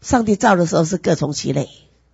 上帝造的时候是各从其类。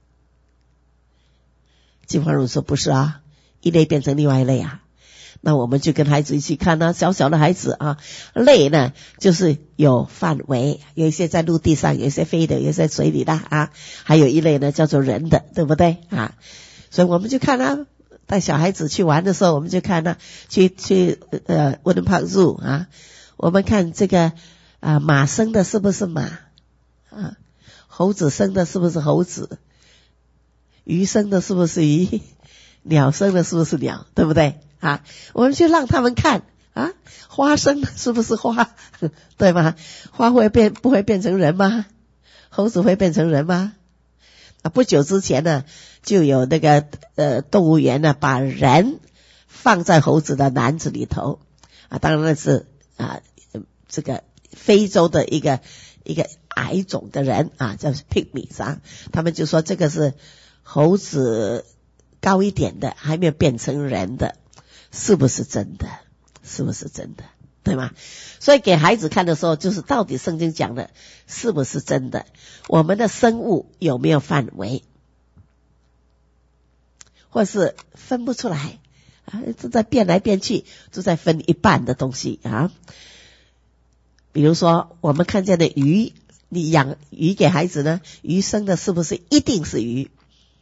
进化论说不是啊，一类变成另外一类啊。那我们就跟孩子一起看啊，小小的孩子啊，类呢就是有范围，有一些在陆地上，有一些飞的，有一些水里的啊，还有一类呢叫做人的，对不对啊？所以我们就看啊，带小孩子去玩的时候，我们就看啊，去Wooden Park Zoo 啊，我们看这个马生的是不是马啊？猴子生的是不是猴子？鱼生的是不是鱼？鸟生的是不是鸟？对不对啊？我们就让他们看啊，花生是不是花？对吗？花不会变成人吗？猴子会变成人吗？不久之前呢，就有那个动物园呢，把人放在猴子的篮子里头啊，当然那是这个非洲的一个矮种的人啊，叫 Pygmies 啊，他们就说这个是猴子高一点的，还没有变成人的，是不是真的？是不是真的？对吗？所以给孩子看的时候，就是到底圣经讲的是不是真的？我们的生物有没有范围？或是分不出来啊，都在变来变去，都在分一半的东西啊。比如说我们看见的鱼，你养鱼给孩子呢，鱼生的是不是一定是鱼？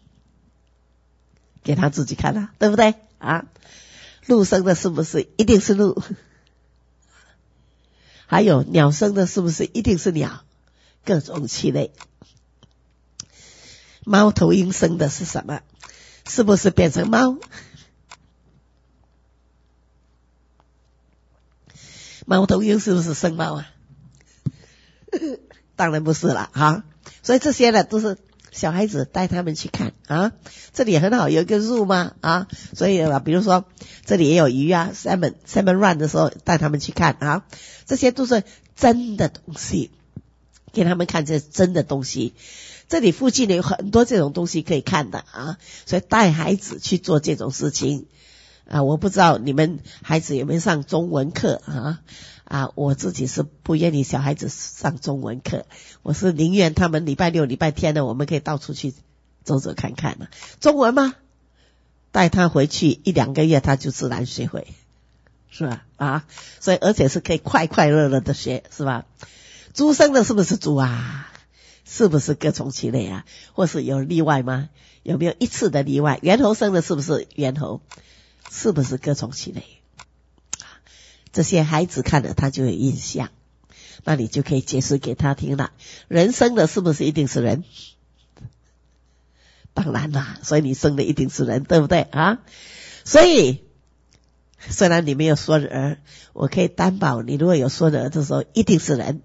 给他自己看啊，对不对啊？鹿生的是不是一定是鹿？还有鸟生的是不是一定是鸟？各种其类。猫头鹰生的是什么？是不是变成猫？猫头鹰是不是生猫啊？当然不是了啊。所以这些呢都是小孩子带他们去看啊。这里也很好，有一个 zoo 嘛啊，所以比如说这里也有鱼啊 salmon run 的时候带他们去看啊，这些都是真的东西，给他们看这是真的东西。这里附近有很多这种东西可以看的啊，所以带孩子去做这种事情啊。我不知道你们孩子有没有上中文课啊，我自己是不愿意小孩子上中文课，我是宁愿他们礼拜六礼拜天呢，我们可以到处去走走看看啊。中文吗？带他回去1-2个月他就自然学会，是吧啊？所以而且是可以快快乐乐的学，是吧？猪生的是不是猪啊？是不是各从其类啊？或是有例外吗？有没有一次的例外？猿猴生的是不是猿猴？是不是各从其类？这些孩子看了他就有印象，那你就可以解释给他听了。人生的是不是一定是人？当然啦，所以你生的一定是人，对不对啊？所以虽然你没有孙儿，我可以担保你如果有孙儿的时候一定是人，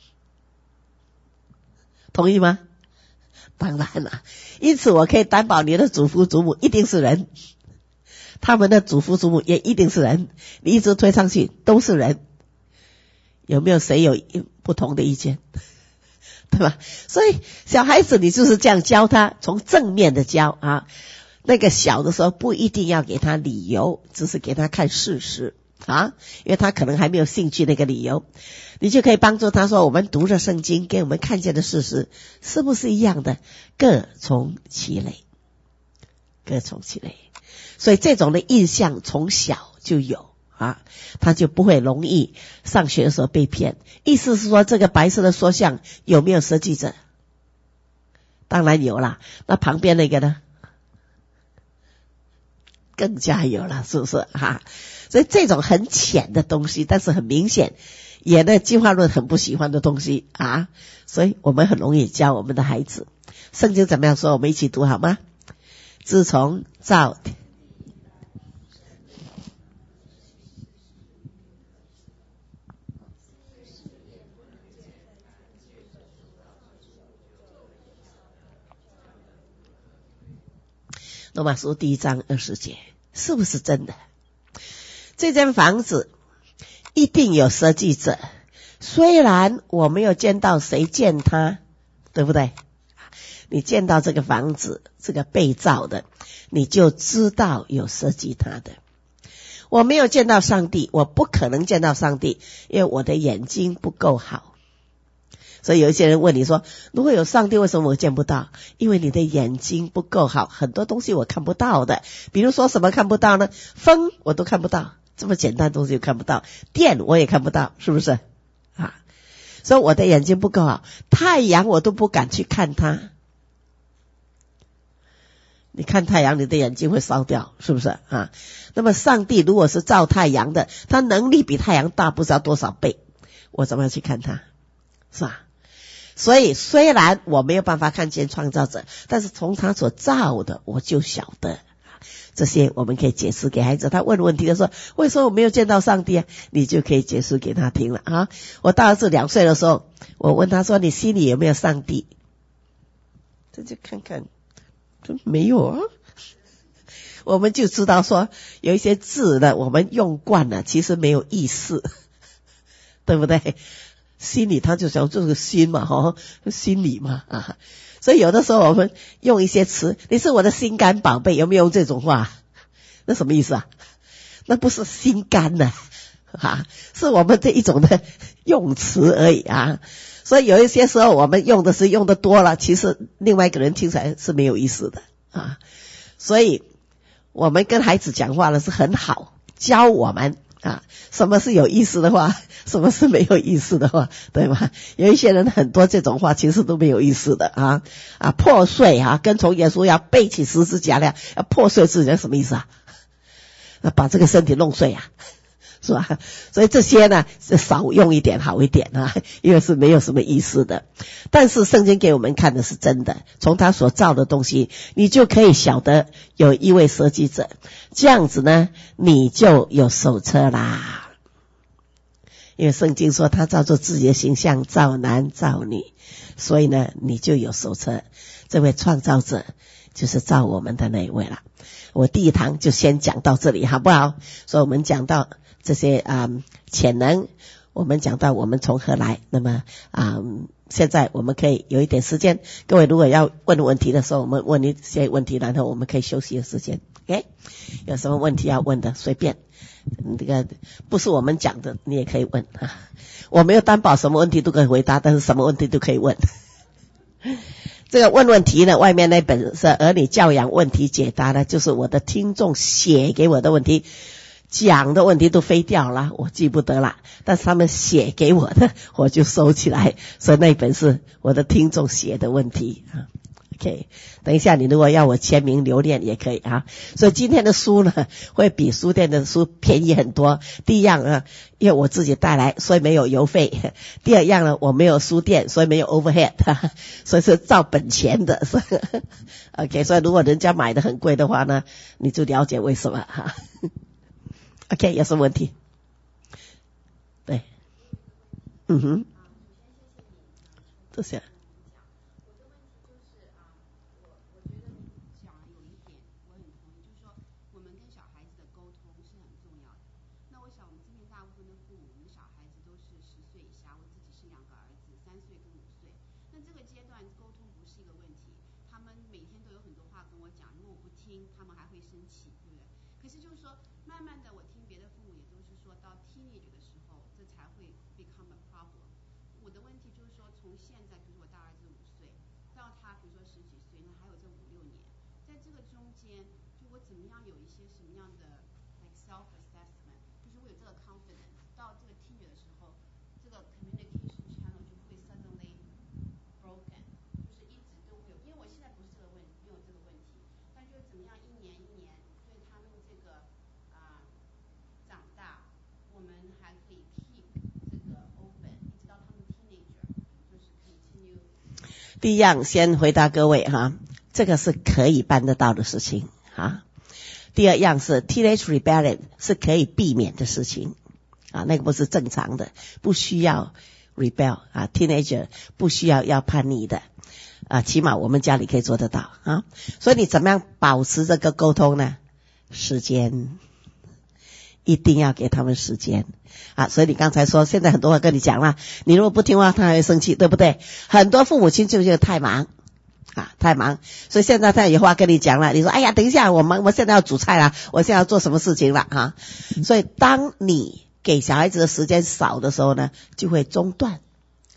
同意吗？当然了，因此我可以担保你的祖父祖母一定是人，他们的祖父祖母也一定是人，你一直推上去都是人，有没有谁有不同的意见？对吧？所以小孩子你就是这样教他，从正面的教啊。那个小的时候不一定要给他理由，只是给他看事实啊，因为他可能还没有兴趣那个理由，你就可以帮助他说，我们读的圣经跟我们看见的事实是不是一样的？各从其类，各从其类。所以这种的印象从小就有啊，他就不会容易上学的时候被骗。意思是说，这个白色的塑像有没有设计者？当然有啦。那旁边那个呢？更加有了，是不是哈？所以这种很浅的东西，但是很明显，也的进化论很不喜欢的东西啊，所以我们很容易教我们的孩子。圣经怎么样说？我们一起读好吗？自从造罗马书1章20节，是不是真的？这间房子一定有设计者，虽然我没有见到谁建它，对不对？你见到这个房子，这个被造的，你就知道有设计它的。我没有见到上帝，我不可能见到上帝，因为我的眼睛不够好。 所以有一些人问你说，如果有上帝，为什么我见不到？因为你的眼睛不够好，很多东西我看不到的。比如说什么看不到呢？风我都看不到，这么简单的东西我看不到，电我也看不到，是不是啊？所以我的眼睛不够好，太阳我都不敢去看它。你看太阳，你的眼睛会烧掉，是不是啊？那么上帝如果是照太阳的，他能力比太阳大不知道多少倍，我怎么样去看他？是吧？所以虽然我没有办法看见创造者，但是从他所造的我就晓得。这些我们可以解释给孩子，他问问题的时候，为什么我没有见到上帝啊？你就可以解释给他听了啊。我大儿子2岁的时候，我问他说，你心里有没有上帝？他就看看，没有啊。我们就知道说有一些字呢，我们用惯了，其实没有意思，对不对？心里他就想这个心嘛，心里嘛啊。所以有的时候我们用一些词，你是我的心肝宝贝，有没有用这种话？那什么意思啊？那不是心肝呢啊，是我们这一种的用词而已啊。所以有一些时候我们用的是用的多了，其实另外一个人听起来是没有意思的啊。所以我们跟孩子讲话呢是很好，教我们啊，什么是有意思的话，什么是没有意思的话，对吗？有一些人很多这种话其实都没有意思的啊。破碎啊，跟从耶稣要背起十字架来，要破碎自己什么意思啊？把这个身体弄碎啊，是吧？所以这些呢是少用一点好一点啊，因为是没有什么意思的。但是圣经给我们看的是真的，从他所造的东西，你就可以晓得有一位设计者，这样子呢，你就有手册啦。因为圣经说他照着自己的形象造男造女，所以呢，你就有手册。这位创造者就是造我们的那一位了。我第一堂就先讲到这里，好不好？所以我们讲到这些潜能，我们讲到我们从何来。那么现在我们可以有一点时间，各位如果要问问题的时候，我们问一些问题，然后我们可以休息的时间。OK， 有什么问题要问的随便，这个不是我们讲的你也可以问啊。我没有担保什么问题都可以回答，但是什么问题都可以问。这个问问题呢，外面那本是儿女教养问题解答呢，就是我的听众写给我的问题，讲的问题都飞掉了，我记不得了，但是他们写给我的我就收起来，所以那本是我的听众写的问题啊。OK， 等一下你如果要我签名留念也可以啊。所以今天的书呢会比书店的书便宜很多。第一样呢，因为我自己带来，所以没有邮费。第二样呢，我没有书店，所以没有 overhead， 所以是照本钱的。OK， 所以如果人家买的很贵的话呢，你就了解为什么哈。OK， 有什么问题？对，这些。第一样先回答各位哈，这个是可以办得到的事情啊。第二样是 teenage rebellion 是可以避免的事情啊，那个不是正常的，不需要 rebel 啊 ，teenager 不需要叛逆的啊，起码我们家里可以做得到啊。所以你怎么样保持这个沟通呢？时间，一定要给他们时间啊。所以你刚才说现在很多话跟你讲了，你如果不听话他还会生气，对不对？很多父母亲就觉得太忙啊，太忙，所以现在他有话跟你讲了，你说哎呀等一下我忙，我现在要煮菜了，我现在要做什么事情了啊。所以当你给小孩子的时间少的时候呢，就会中断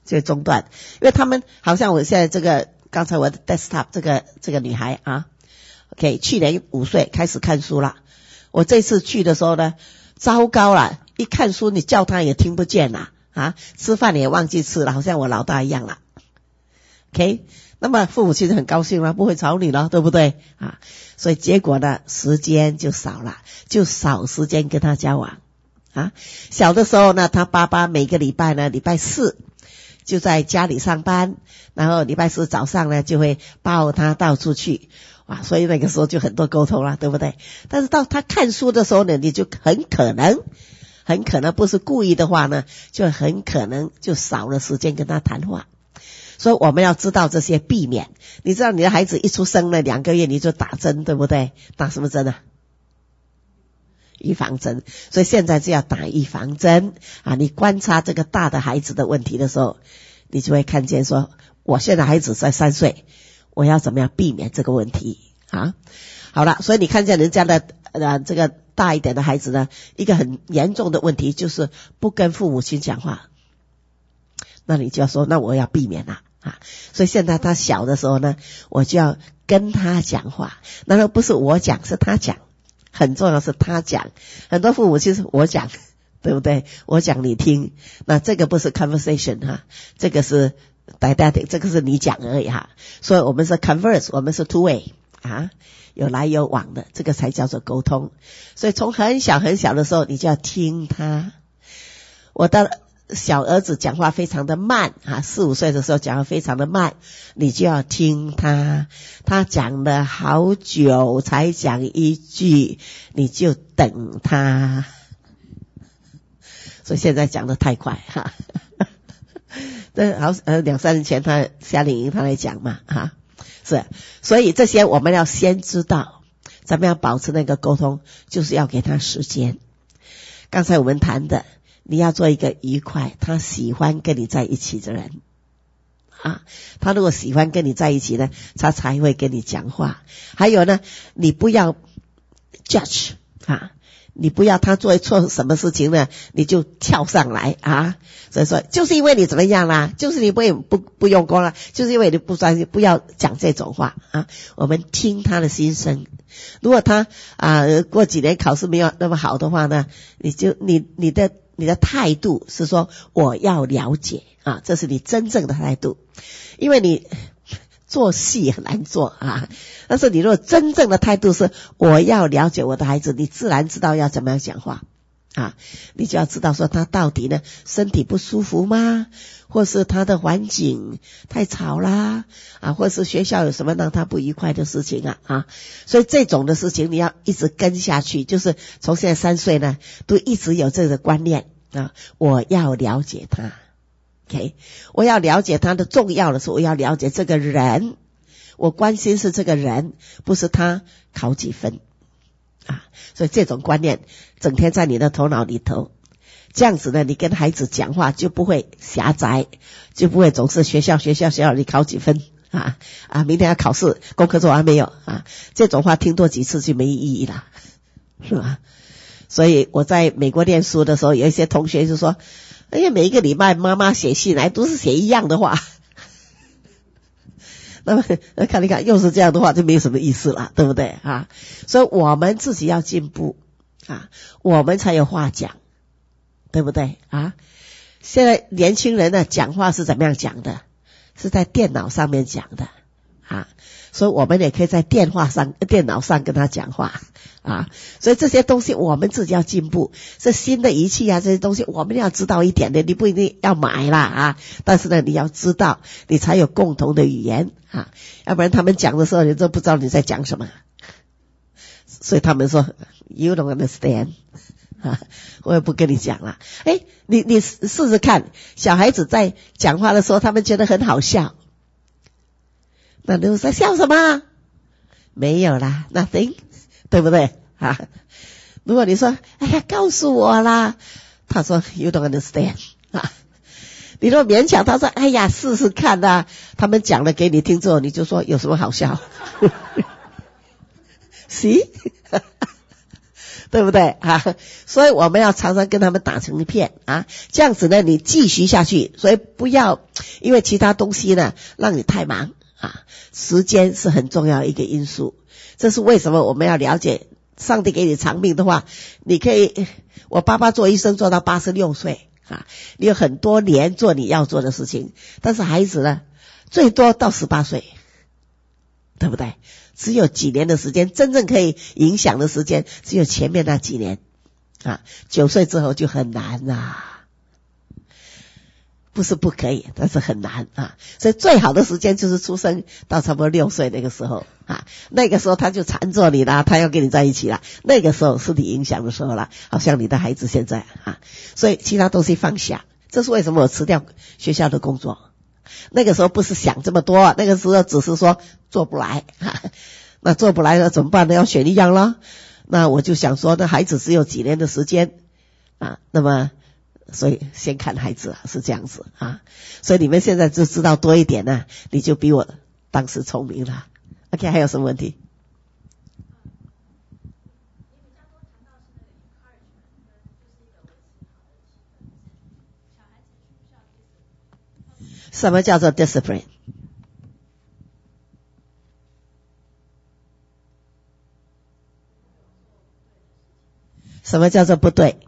就中断，因为他们好像我现在这个刚才我的 desktop 这个女孩啊 ，OK， 去年5岁开始看书了，我这次去的时候呢，糟糕了，一看书你叫她也听不见了啊，吃饭也忘记吃了，好像我老大一样了 ，OK。那么父母亲很高兴了，不会吵你了，对不对啊？所以结果呢，时间就少了，就少时间跟他交往啊。小的时候呢，他爸爸每个礼拜呢，礼拜四就在家里上班，然后礼拜四早上呢就会抱他到处去，哇，所以那个时候就很多沟通了，对不对？但是到他看书的时候呢，你就很可能不是故意的话呢，就很可能就少了时间跟他谈话。所以我们要知道这些，避免。你知道你的孩子一出生了2个月你就打针，对不对？打什么针啊？预防针。所以现在就要打预防针啊！你观察这个大的孩子的问题的时候，你就会看见说，我现在孩子才3岁，我要怎么样避免这个问题啊？好了，所以你看见人家的这个大一点的孩子呢，一个很严重的问题就是不跟父母亲讲话，那你就要说，那我要避免啦。所以现在他小的时候呢，我就要跟他讲话，然后不是我讲，是他讲，很重要是他讲。很多父母亲是我讲，对不对？我讲你听，那这个不是 conversation 哈，这个是 didactic， 这个是你讲而已哈。所以我们是 converse， 我们是 two way 啊，有来有往的，这个才叫做沟通。所以从很小很小的时候，你就要听他。我的小儿子讲话非常的慢啊，4、5岁的时候讲话非常的慢，你就要听他，他讲了好久才讲一句，你就等他。所以现在讲得太快哈，这好2-3年前他夏令营他来讲嘛哈，是，所以这些我们要先知道，怎么样保持那个沟通，就是要给他时间。刚才我们谈的，你要做一个愉快，他喜欢跟你在一起的人啊。他如果喜欢跟你在一起呢，他才会跟你讲话。还有呢，你不要 judge 啊，你不要他做错什么事情呢，你就跳上来啊。所以说，就是因为你怎么样啦，就是你不用功了，就是因为你不专心，不要讲这种话啊。我们听他的心声。如果他过几年考试没有那么好的话呢，你的态度是说我要了解啊，这是你真正的态度。因为你做戏很难做啊，但是你如果真正的态度是我要了解我的孩子，你自然知道要怎么样讲话啊。你就要知道说他到底呢身体不舒服吗，或是他的环境太吵啦啊，或是学校有什么让他不愉快的事情啊。所以这种的事情你要一直跟下去，就是从现在3岁呢都一直有这个观念啊，我要了解他 OK， 我要了解他的重要的是我要了解这个人，我关心是这个人，不是他考几分啊。所以这种观念整天在你的头脑里头，这样子呢你跟孩子讲话就不会狭窄，就不会总是学校你考几分啊，明天要考试，功课做完没有啊？这种话听多几次就没意义了，是吧？所以我在美国念书的时候，有一些同学就说，哎呀，每一个礼拜妈妈写信来都是写一样的话，那么看一看又是这样的话就没有什么意思了，对不对啊？所以我们自己要进步啊，我们才有话讲，对不对啊？现在年轻人呢讲话是怎么样讲的？是在电脑上面讲的啊，所以我们也可以在电脑上跟他讲话啊。所以这些东西我们自己要进步，这新的仪器啊，这些东西我们要知道一点的，你不一定要买啦啊，但是呢你要知道，你才有共同的语言啊，要不然他们讲的时候你都不知道你在讲什么。所以他们说 You don't understand 啊，我也不跟你讲了。你试试看，小孩子在讲话的时候他们觉得很好笑，那你在笑什么？没有啦 nothing， 对不对啊？如果你说哎呀告诉我啦，他说 You don't understand 啊。你如果勉强他说哎呀试试看啦，他们讲了给你听之后，你就说有什么好笑？See 对不对啊？所以我们要常常跟他们打成一片啊，这样子呢你继续下去。所以不要因为其他东西呢让你太忙啊，时间是很重要一个因素。这是为什么我们要了解，上帝给你长命的话，你可以，我爸爸做医生做到86岁啊，你有很多年做你要做的事情，但是孩子呢最多到18岁，对不对？只有几年的时间，真正可以影响的时间只有前面那几年啊，9岁之后就很难啦，不是不可以，但是很难啊。所以最好的时间就是出生到差不多6岁那个时候啊，那个时候他就缠着你啦，他要跟你在一起啦，那个时候是你影响的时候啦，好像你的孩子现在啊，所以其他东西放下。这是为什么我辞掉学校的工作。那个时候不是想这么多，那个时候只是说做不来那做不来了怎么办呢？要选一样了。那我就想说，那孩子只有几年的时间啊，那么所以先看孩子是这样子啊。所以你们现在就知道多一点呢，你就比我当时聪明了。 OK， 还有什么问题？什么叫做 discipline？ 什么叫做不对？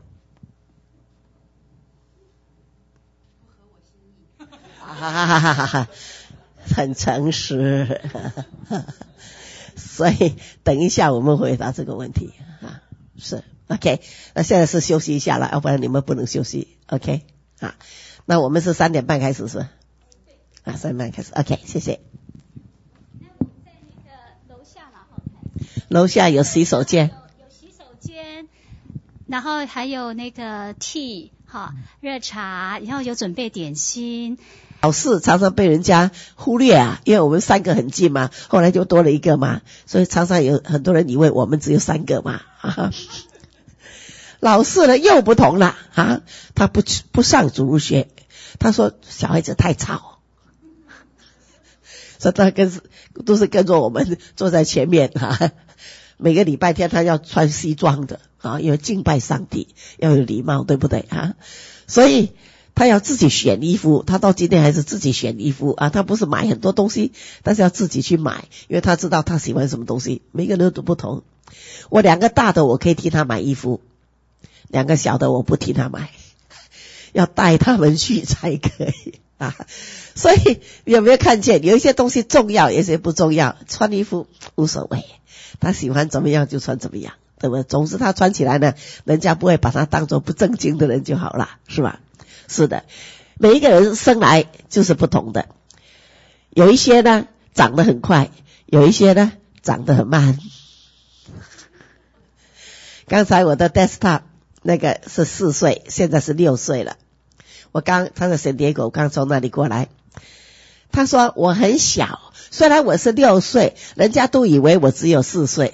很诚实所以等一下我们回答这个问题啊，是 OK。 那现在是休息一下了，要不然你们不能休息 OK 啊。那我们是3点半开始是吧？啊，3点半开始 OK， 谢谢。 那我们在那个楼下然后楼下有洗手间， 有洗手间，然后还有那个 tea 哈热茶，然后有准备点心。 考试常常被人家忽略啊，因为我们3个很近嘛，后来就多了1个嘛，所以常常有很多人以为我们只有3个嘛老师呢又不同了啊，他不上主日学，他说小孩子太吵，所以他都是跟着我们坐在前面啊。每个礼拜天他要穿西装的啊，因为敬拜上帝要有礼貌，对不对啊？所以他要自己选衣服，他到今天还是自己选衣服啊，他不是买很多东西，但是要自己去买，因为他知道他喜欢什么东西，每个人都不同。我2个大的我可以替他买衣服，2个小的我不替他买，要带他们去才可以啊。所以有没有看见有一些东西重要，有些不重要，穿衣服无所谓，他喜欢怎么样就穿怎么样，对不对？总之他穿起来呢，人家不会把他当作不正经的人就好了，是吧？是的，每一个人生来就是不同的，有一些呢长得很快，有一些呢长得很慢。刚才我的 desktop 那个是4岁，现在是6岁了。他在圣迭戈，我刚从那里过来。他说我很小，虽然我是6岁，人家都以为我只有4岁。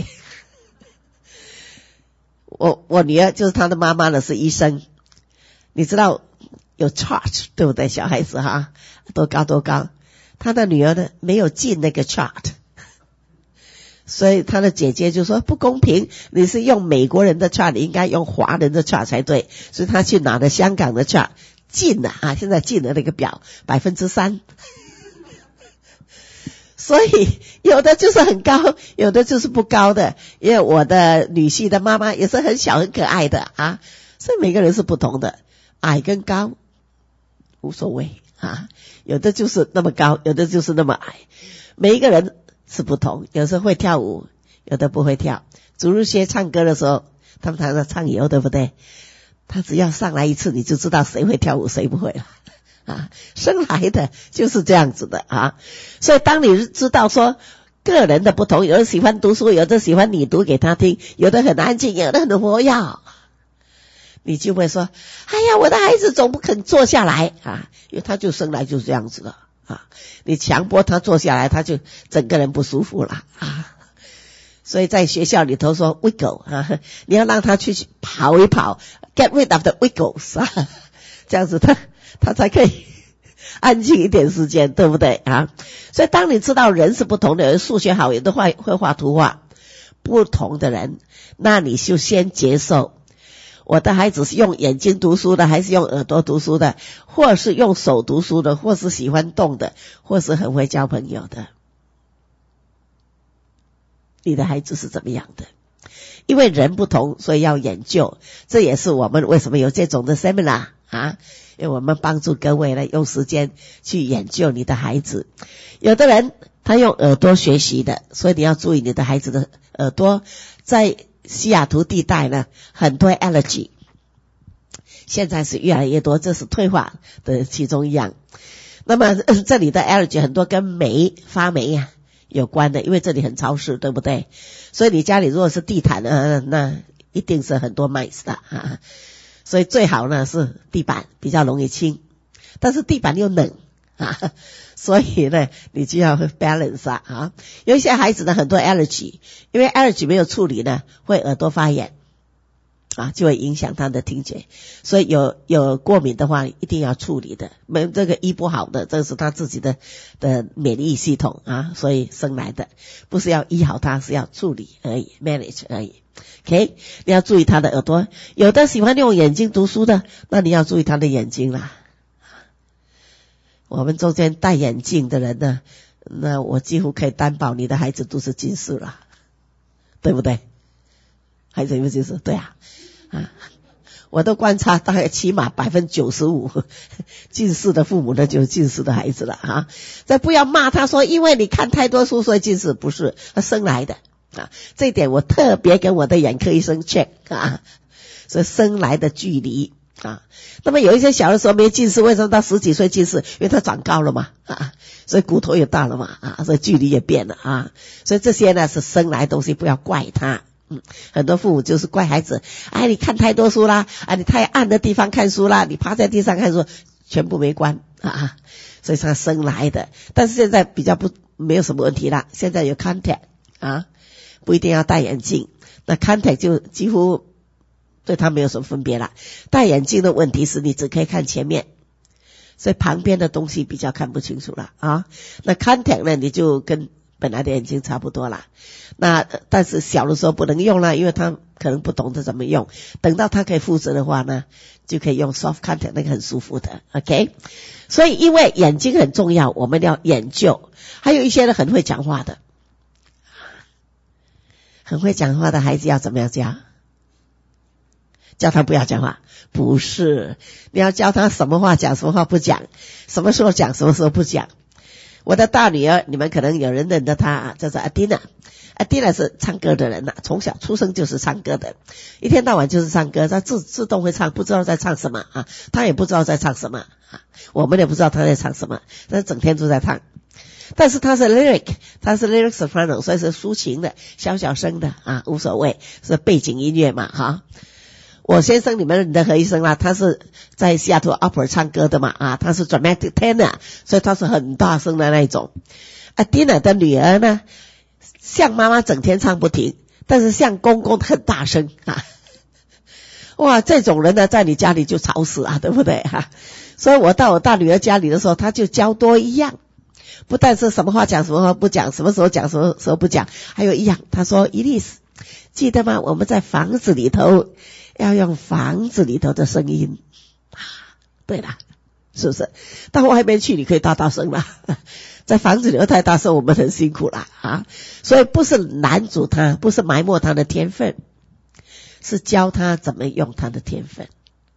我女儿就是他的妈妈呢，是医生。你知道有 chart 对不对？小孩子哈，多高多高。他的女儿呢没有进那个 chart， 所以他的姐姐就说不公平，你是用美国人的 chart， 你应该用华人的 chart 才对。所以他去拿了香港的 chart， 进了啊，现在进了那个表 3%。所以有的就是很高，有的就是不高的。因为我的女婿的妈妈也是很小很可爱的啊，所以每个人是不同的，矮跟高无所谓啊，有的就是那么高，有的就是那么矮，每一个人是不同，有时候会跳舞，有的不会跳。主日学唱歌的时候，他们常常唱游，对不对？他只要上来一次，你就知道谁会跳舞谁不会了啊，生来的就是这样子的啊。所以当你知道说个人的不同，有的喜欢读书，有的喜欢你读给他听，有的很安静，有的很活跃，你就会说哎呀，我的孩子总不肯坐下来啊，因为他就生来就是这样子的啊。你强迫他坐下来，他就整个人不舒服了啊。所以在学校里头说 wiggle 啊，你要让他去跑一跑 get rid of the wiggles 啊，这样子他才可以安静一点时间，对不对啊？所以当你知道人是不同的，有人数学好，有的会画图画， 不同的人，那你就先接受。我的孩子是用眼睛读书的，还是用耳朵读书的，或是用手读书的，或是喜欢动的，或是很会交朋友的？你的孩子是怎么样的？因为人不同，所以要研究，这也是我们为什么有这种的 seminar 啊，因为我们帮助各位呢用时间去研究你的孩子。有的人他用耳朵学习的，所以你要注意你的孩子的耳朵。在西雅图地带呢，很多 allergy， 现在是越来越多，这是退化的其中一样。那么这里的 allergy 很多跟发霉啊有关的，因为这里很潮湿，对不对？所以你家里如果是地毯那一定是很多 mice 的啊。所以最好呢是地板，比较容易清，但是地板又冷啊，所以呢你就要 balance 啊。有一些孩子呢很多 allergy， 因为 allergy 没有处理呢会耳朵发炎啊，就会影响他的听觉，所以有过敏的话一定要处理的，没这个医不好的，这是他自己的免疫系统啊，所以生来的不是要医好他，是要处理而已 ，manage 而已。OK， 你要注意他的耳朵，有的喜欢用眼睛读书的，那你要注意他的眼睛啦。我们中间戴眼镜的人呢，那我几乎可以担保你的孩子都是近视了，对不对？孩子有没有近视？对啊，我都观察大概起码 95% 近视的父母呢就是近视的孩子了啊。再不要骂他说因为你看太多书所以近视，不是，他生来的啊，这一点我特别跟我的眼科医生 check 啊，所以生来的距离啊。那么有一些小的时候没近视，为什么到10几岁近视？因为他长高了嘛啊，所以骨头也大了嘛啊，所以距离也变了啊。所以这些呢是生来的东西，不要怪他。很多父母就是怪孩子，哎，你看太多书啦，啊，你太暗的地方看书啦，你趴在地上看书，全部没关啊，所以他生来的。但是现在比较没有什么问题啦，现在有 contact 啊，不一定要戴眼镜，那 contact 就几乎对他没有什么分别啦。戴眼镜的问题是你只可以看前面，所以旁边的东西比较看不清楚了啊。那 contact 呢，你就跟本来的眼睛差不多啦。那但是小的时候不能用啦，因为他可能不懂得怎么用。等到他可以负责的话呢，就可以用 soft contact， 那个很舒服的 OK。 所以因为眼睛很重要，我们要研究。还有一些人很会讲话的，很会讲话的孩子要怎么样教？叫他不要讲话？不是，你要教他什么话讲，什么话不讲，什么时候讲，什么时候不讲。我的大女儿，你们可能有人认得她，叫做阿蒂娜。阿蒂娜是唱歌的人从小出生就是唱歌的，一天到晚就是唱歌，她自动会唱，不知道在唱什么啊，她也不知道在唱什么啊，我们也不知道她在唱什么，但是整天都在唱。但是她是 lyric soprano， 所以是抒情的，小声的啊，无所谓，是背景音乐嘛哈。我先生你们认得何医生啦，他是在西雅图 Opera 唱歌的嘛啊，他是 dramatic tenor， 所以他是很大声的那一种。Adina 的女儿呢，像妈妈整天唱不停，但是像公公很大声啊。哇，这种人呢在你家里就吵死啊，对不对哈？所以我到我大女儿家里的时候，他就教多一样，不但是什么话讲什么话不讲，什么时候讲什么时候不讲，还有一样，他说伊丽丝记得吗？我们在房子里头要用房子里头的声音啊，对啦，是不是？到外面去你可以大声啦，在房子里头太大声我们很辛苦啦啊。所以不是拦阻他，不是埋没他的天分，是教他怎么用他的天分。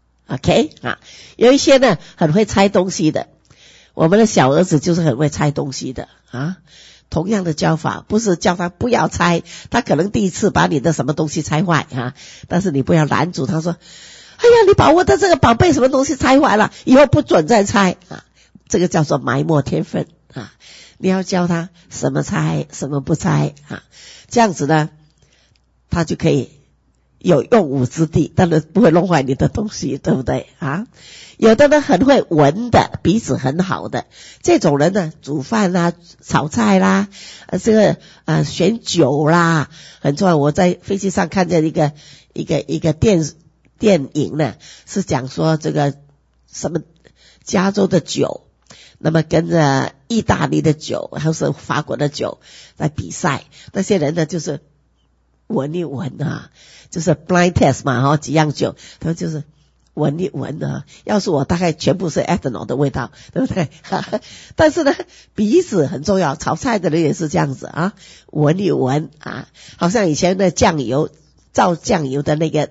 OK 啊，有一些呢很会猜东西的，我们的小儿子就是很会猜东西的啊。同样的教法，不是教他不要猜，他可能第一次把你的什么东西猜坏啊，但是你不要拦住他说，哎呀，你把我的这个宝贝什么东西猜坏了，以后不准再猜啊，这个叫做埋没天分啊。你要教他什么猜，什么不猜啊，这样子呢，他就可以有用武之地，当然不会弄坏你的东西，对不对啊？有的人很会闻的，鼻子很好的，这种人呢，煮饭啦、炒菜啦，选酒啦，很重要。我在飞机上看见一个电影呢，是讲说这个什么加州的酒，那么跟着意大利的酒还是法国的酒在比赛，那些人呢就是闻一闻啊，就是 blind test 嘛几样酒，他就是闻一闻啊，要是我大概全部是 ethanol 的味道，对不对？但是呢，鼻子很重要，炒菜的人也是这样子啊，闻一闻啊，好像以前的酱油造酱油的那个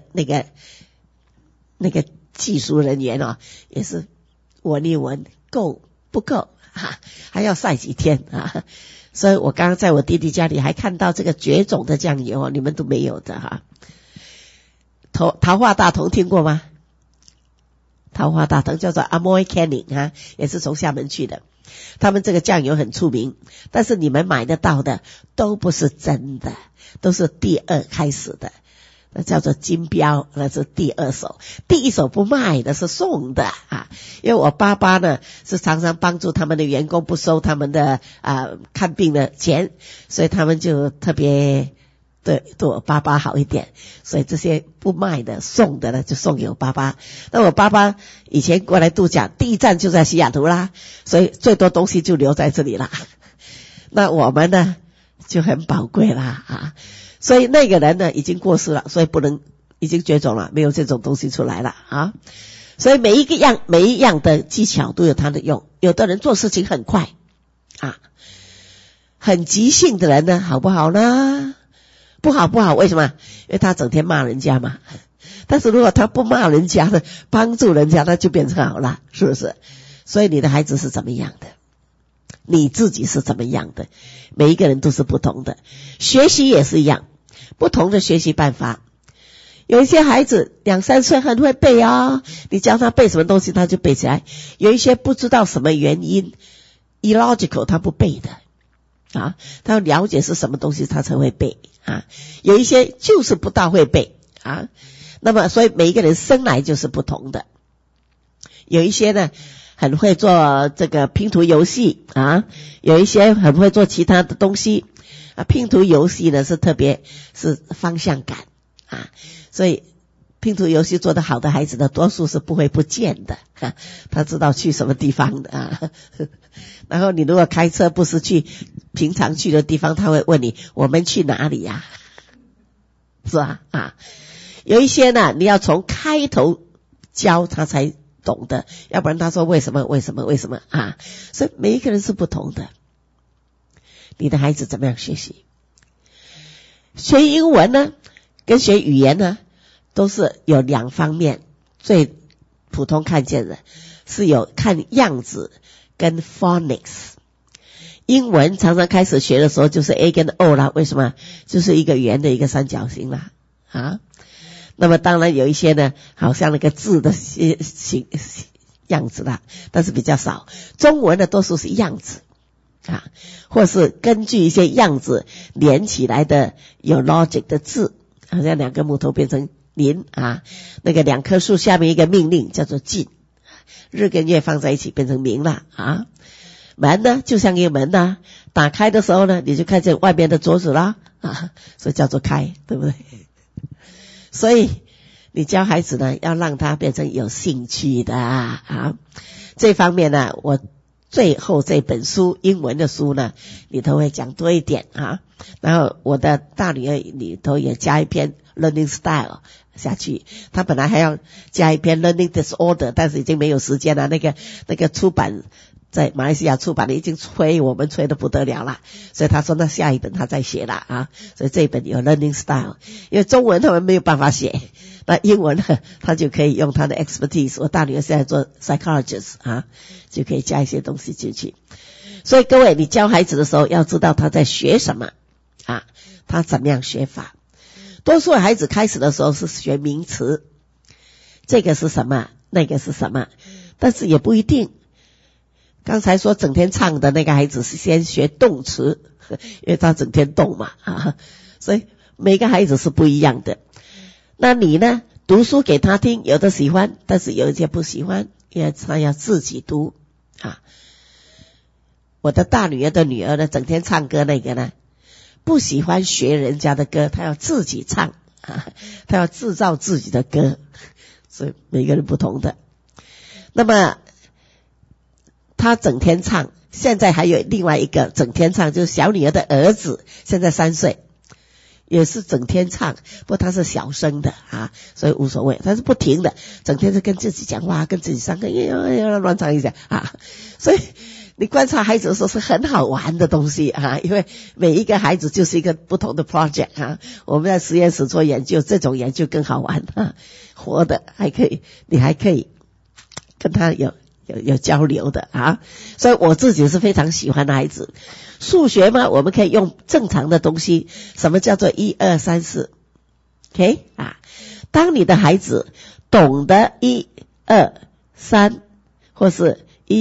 技术人员啊，也是闻一闻够不够啊，还要晒几天啊。所以我刚刚在我弟弟家里还看到这个绝种的酱油啊，你们都没有的哈。桃花大同听过吗？桃花大同叫做 Amoy Canning 啊，也是从厦门去的。他们这个酱油很出名，但是你们买得到的都不是真的，都是第二开始的，那叫做金标，那是第二手，第一手不卖的，是送的啊。因为我爸爸呢是常常帮助他们的员工不收他们的看病的钱，所以他们就特别对我爸爸好一点，所以这些不卖的送的呢就送给我爸爸。那我爸爸以前过来度假，第一站就在西雅图啦，所以最多东西就留在这里啦。那我们呢就很宝贵啦啊。所以那个人呢已经过世了，所以不能，已经绝种了，没有这种东西出来了啊。所以每一样的技巧都有它的用。有的人做事情很快啊，很急性的人呢好不好呢？不好，为什么？因为他整天骂人家嘛。但是如果他不骂人家的，帮助人家，那就变成好了，是不是？所以你的孩子是怎么样的，你自己是怎么样的，每一个人都是不同的。学习也是一样，不同的学习办法。有一些孩子2、3岁很会背啊，你教他背什么东西他就背起来。有一些不知道什么原因 illogical 他不背的啊，他要了解是什么东西他才会背啊。有一些就是不大会背啊，那么所以每一个人生来就是不同的。有一些呢很会做这个拼图游戏啊，有一些很会做其他的东西啊。拼图游戏呢是特别是方向感啊，所以拼图游戏做得好的孩子呢，多数是不会不见的啊，他知道去什么地方的啊。然后你如果开车不是去平常去的地方，他会问你我们去哪里呀？是吧？啊，有一些呢，你要从开头教他才懂的，要不然他说为什么啊？所以每一个人是不同的。你的孩子怎么样学习？学英文呢，跟学语言呢，都是有2方面，最普通看见的是有看样子跟 phonics。英文常常开始学的时候就是 A 跟 O 啦，为什么？就是一个圆的一个三角形啦啊。那么当然有一些呢，好像那个字的形样子啦，但是比较少。中文的多数是样子啊，或是根据一些样子连起来的有 logic 的字，好像2个木头变成林啊，那个2棵树下面一个命令叫做进，日跟月放在一起变成明了啊。门呢就像一个门啊，打开的时候呢你就看见外面的桌子啦啊，所以叫做开，对不对？所以你教孩子呢要让他变成有兴趣的啊。这方面呢我最后这本书英文的书呢里头会讲多一点啊。然后我的大女儿里头也加一篇 learning style 下去，她本来还要加一篇 learning disorder， 但是已经没有时间了，那个出版在马来西亚出版的已经我们催得不得了了，所以他说那下一本他再写了啊。所以这一本有 learning style， 因为中文他们没有办法写，那英文呢他就可以用他的 expertise。我大女儿现在做 psychologist 啊，就可以加一些东西进去。所以各位，你教孩子的时候要知道他在学什么啊，他怎么样学法。多数孩子开始的时候是学名词，这个是什么，那个是什么，但是也不一定。刚才说整天唱的那个孩子是先学动词，因为他整天动嘛啊，所以每个孩子是不一样的。那你呢，读书给他听，有的喜欢，但是有一些不喜欢，因为他要自己读啊。我的大女儿的女儿呢，整天唱歌那个呢，不喜欢学人家的歌，她要自己唱啊，她要制造自己的歌，所以每个人不同的。那么他整天唱，现在还有另外一个整天唱，就是小女儿的儿子，现在3岁， 也是整天唱，不过他是小声的啊，所以无所谓。他是不停的，整天是跟自己讲话，跟自己上课，乱唱一下啊。所以你观察孩子的时候是很好玩的东西啊，因为每一个孩子就是一个不同的 project 啊。我们在实验室做研究，这种研究更好玩啊，活的还可以，你还可以跟他有交流的啊。所以我自己是非常喜欢的孩子。数学嘛，我们可以用正常的东西，什么叫做1、2、3、4 OK 啊？当你的孩子懂得1、2、3或是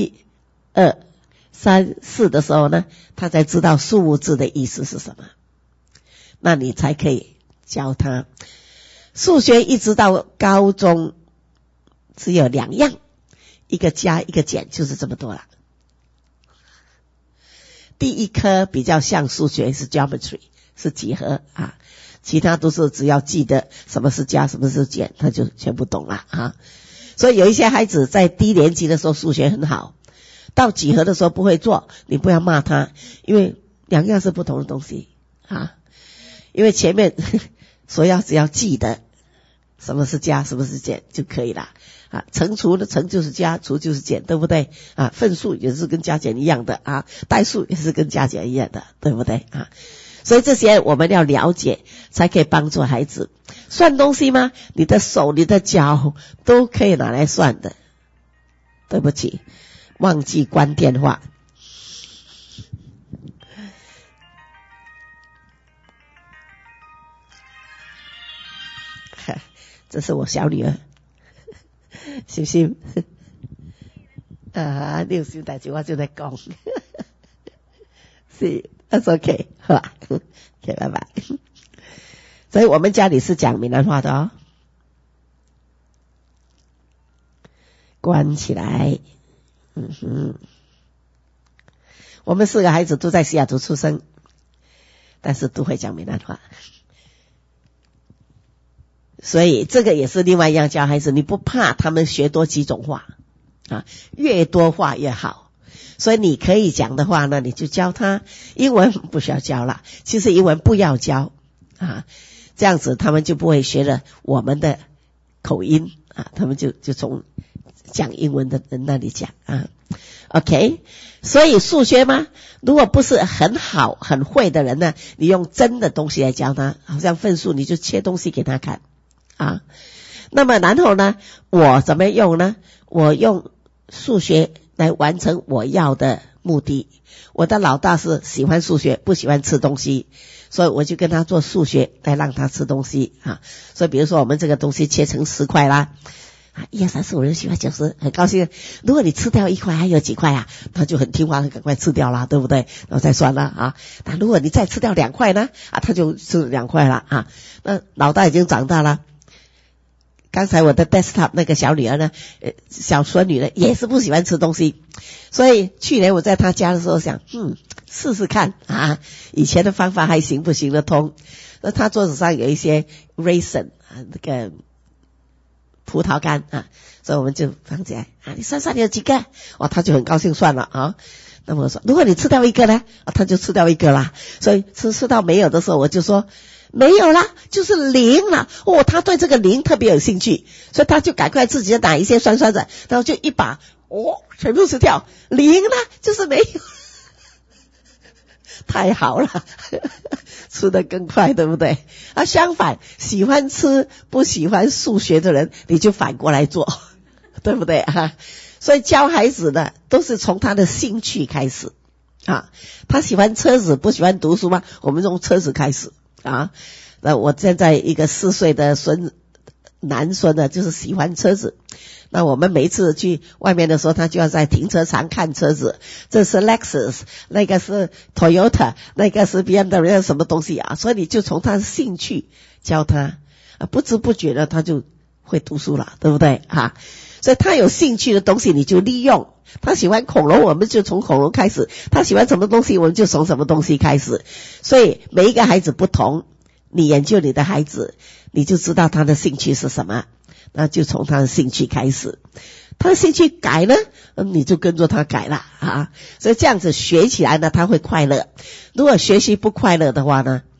1、2、3、4的时候呢，他才知道数字的意思是什么，那你才可以教他。数学一直到高中只有2样，一个加一个减，就是这么多了。第一科比较像数学，是 geometry， 是几何啊，其他都是只要记得什么是加什么是减，他就全部懂了啊。所以有一些孩子在低年级的时候数学很好，到几何的时候不会做，你不要骂他，因为2样是不同的东西啊。因为前面所以只要记得什么是加什么是减就可以了啊。乘除的乘就是加，除就是减，对不对啊？分数也是跟加减一样的啊，代数也是跟加减一样的，对不对啊？所以这些我们要了解，才可以帮助孩子。算东西吗？你的手你的脚都可以拿来算的。对不起，忘记关电话。这是我小女儿，小心啊！你有心代志我就在讲，是 ，that's okay， 好吧 ，OK， 拜拜。所以我们家里是讲闽南话的哦。关起来，我们4个孩子都在西雅图出生，但是都会讲闽南话。所以这个也是另外一样教孩子，你不怕他们学多几种话啊，越多话越好。所以你可以讲的话呢，你就教他。英文不需要教了，其实英文不要教啊，这样子他们就不会学了我们的口音啊，他们就从讲英文的人那里讲啊。OK， 所以数学嘛，如果不是很好很会的人呢，你用真的东西来教他，好像分数你就切东西给他看啊。那么然后呢，我怎么用呢？我用数学来完成我要的目的。我的老大是喜欢数学，不喜欢吃东西，所以我就跟他做数学来让他吃东西啊。所以比如说我们这个东西切成10块啦，1、2、3、4、5、6、7、8、9、10，很高兴。如果你吃掉1块，还有几块啊？他就很听话，赶快吃掉啦，对不对？然后再算了啊。那如果你再吃掉2块呢？啊，他就吃2块了啊。那老大已经长大了。刚才我的 desktop 那个小女儿呢，小孙女呢，也是不喜欢吃东西。所以去年我在她家的时候想，试试看啊，以前的方法还行不行得通？那她桌子上有一些 raisin 啊，那个葡萄干啊，所以我们就放起来啊，你算算你有几个？哦，他就很高兴算了啊。那么我说，如果你吃掉1个呢？啊，他就吃掉1个啦。所以吃到没有的时候，我就说没有啦，就是0了。哦，他对这个0特别有兴趣，所以他就赶快自己拿一些酸酸的，然后就一把全部吃掉。0呢，就是没有。太好了，吃得更快，对不对？啊，相反，喜欢吃不喜欢数学的人，你就反过来做，对不对啊？所以教孩子呢，都是从他的兴趣开始啊。他喜欢车子，不喜欢读书吗？我们从车子开始啊。那我现在一个4岁的男孙呢，就是喜欢车子。那我们每一次去外面的时候，他就要在停车场看车子，这是 Lexus， 那个是 Toyota， 那个是 BMW 什么东西啊？所以你就从他的兴趣教他，不知不觉的他就会读书了，对不对啊？所以他有兴趣的东西你就利用。他喜欢恐龙，我们就从恐龙开始；他喜欢什么东西，我们就从什么东西开始。所以每一个孩子不同，你研究你的孩子，你就知道他的兴趣是什么。那就从他的兴趣开始，他的兴趣改了，你就跟着他改了啊。所以这样子学起来呢，他会快乐。如果学习不快乐的话呢，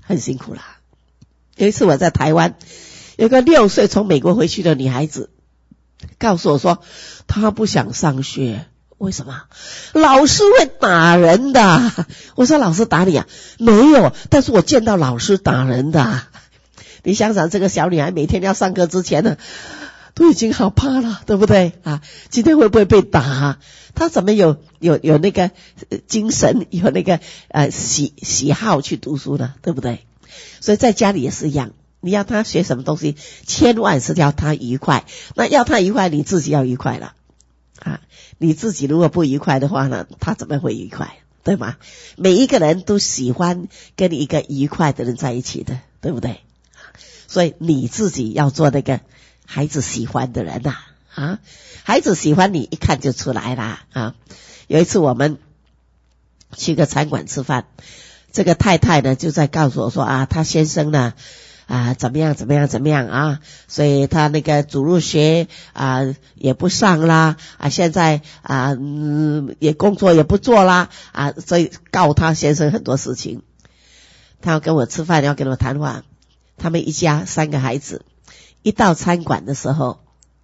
很辛苦啦。有一次我在台湾，有个6岁从美国回去的女孩子告诉我说，她不想上学。为什么？老师会打人的。我说老师打你啊？没有，但是我见到老师打人的。你想想，这个小女孩每天要上课之前呢，都已经好怕了，对不对啊？今天会不会被打？她怎么有那个精神，有那个喜好去读书呢？对不对？所以在家里也是一样，你要她学什么东西，千万是要她愉快。那要她愉快，你自己要愉快了啊！你自己如果不愉快的话呢，她怎么会愉快？对吗？每一个人都喜欢跟你一个愉快的人在一起的，对不对？所以你自己要做那个孩子喜欢的人呐，啊，孩子喜欢你一看就出来啦啊！有一次我们去个餐馆吃饭，这个太太呢就在告诉我说啊，她先生呢怎么样啊，所以他那个主日学也不上啦现在也工作也不做啦所以告他先生很多事情。他要跟我吃饭，要跟我谈话。他们一家3个孩子，一到餐馆的时候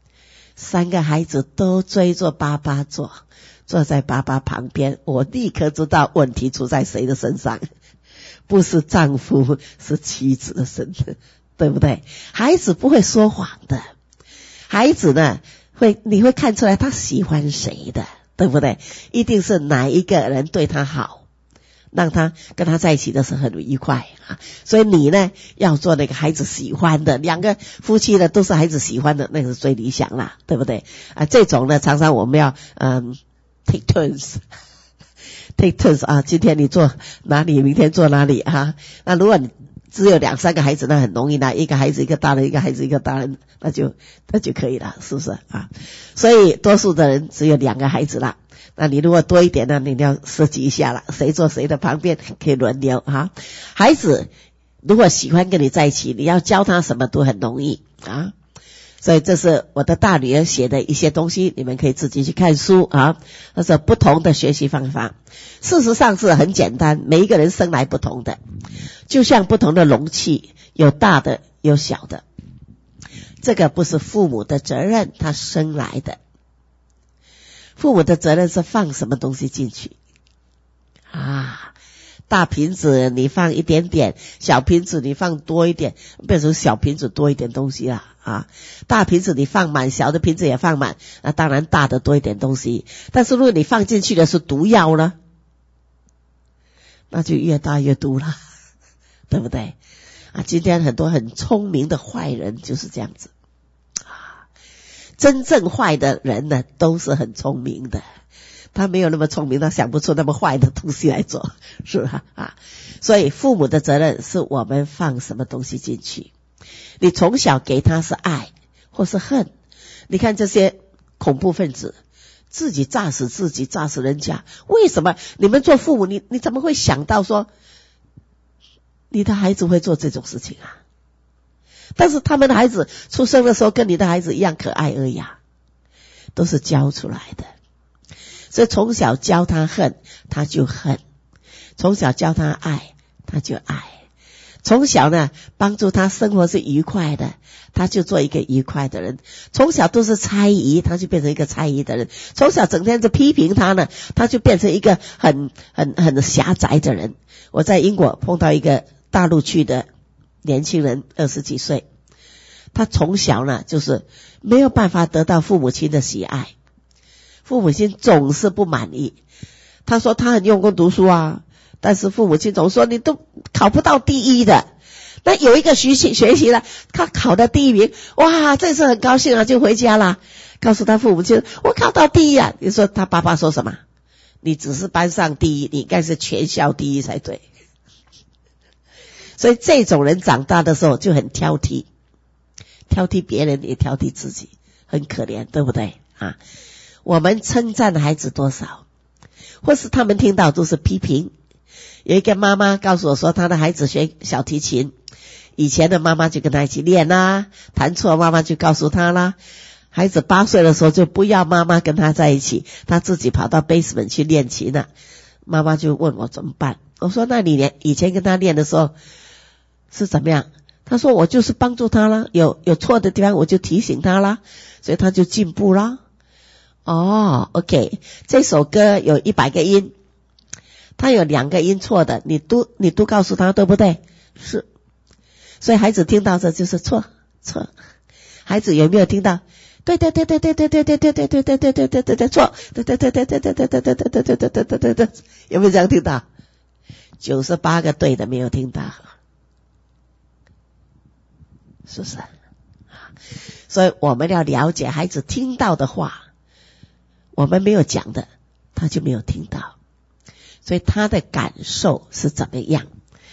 ，3个孩子都追着爸爸坐在爸爸旁边。我立刻知道问题出在谁的身上，不是丈夫，是妻子的身上，对不对？孩子不会说谎的，孩子呢你会看出来他喜欢谁的，对不对？一定是哪一个人对他好，让他跟他在一起的时候很愉快所以你呢要做那个孩子喜欢的，2个夫妻呢都是孩子喜欢的，那个是最理想啦，对不对这种呢常常我们要take turns 今天你做哪里，明天做哪里那如果你只有2-3个孩子，那很容易啦，一个孩子一个大人，一个孩子一个大人，那就可以了，是不是所以多数的人只有2个孩子啦。那你如果多一点呢，你要设计一下了，谁坐谁的旁边，可以轮流孩子如果喜欢跟你在一起，你要教他什么都很容易所以这是我的大女儿写的一些东西，你们可以自己去看书那是不同的学习方法。事实上是很简单，每一个人生来不同的，就像不同的容器，有大的有小的，这个不是父母的责任，他生来的。父母的责任是放什么东西进去大瓶子你放一点点，小瓶子你放多一点，变成小瓶子多一点东西啦大瓶子你放满，小的瓶子也放满，那当然大的多一点东西。但是如果你放进去的是毒药呢，那就越大越毒了，对不对今天很多很聪明的坏人就是这样子真正坏的人呢都是很聪明的，他没有那么聪明，他想不出那么坏的东西来做，是吧所以父母的责任是我们放什么东西进去。你从小给他是爱或是恨，你看这些恐怖分子自己炸死自己，炸死人家，为什么你们做父母你怎么会想到说你的孩子会做这种事情但是他们的孩子出生的时候跟你的孩子一样可爱而已都是教出来的。所以从小教他恨他就恨，从小教他爱他就爱，从小呢帮助他生活是愉快的，他就做一个愉快的人。从小都是猜疑，他就变成一个猜疑的人。从小整天就批评他呢，他就变成一个很狭窄的人。我在英国碰到一个大陆去的年轻人，20几岁，他从小呢就是没有办法得到父母亲的喜爱，父母亲总是不满意。他说他很用功读书但是父母亲总说你都考不到第一的。那有一个学习了，他考到第1名，哇，这次很高兴就回家了，告诉他父母亲我考到第1你说他爸爸说什么？你只是班上第1，你应该是全校第1才对。所以这种人长大的时候就很挑剔别人也挑剔自己，很可怜，对不对我们称赞孩子多少，或是他们听到都是批评。有一个妈妈告诉我说，她的孩子学小提琴，以前的妈妈就跟他一起练弹错妈妈就告诉他啦。孩子8岁的时候就不要妈妈跟他在一起，他自己跑到 basement 去练琴了。妈妈就问我怎么办，我说那你以前跟他练的时候是怎么样？他说我就是帮助他啦，有错的地方我就提醒他啦，所以他就进步啦。OK， 这首歌有100个音，他有2个音错的，你都告诉他，对不对？是。所以孩子听到这就是错。孩子有没有听到？对，错，对，有没有这样听到？98个对的没有听到，是不是？所以我们要了解孩子听到的话，我们没有讲的，他就没有听到，所以他的感受是怎么样？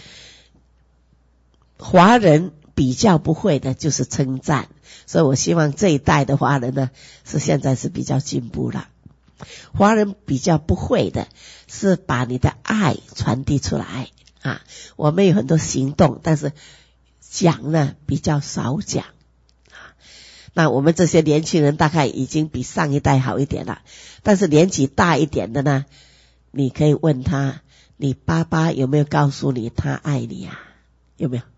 华人比较不会的就是称赞，所以我希望这一代的华人呢，现在是比较进步了。华人比较不会的是把你的爱传递出来啊，我们有很多行动，但是讲呢比较少讲啊。那我们这些年轻人大概已经比上一代好一点了，但是年纪大一点的呢，你可以问他，你爸爸有没有告诉你他爱你啊？有没有？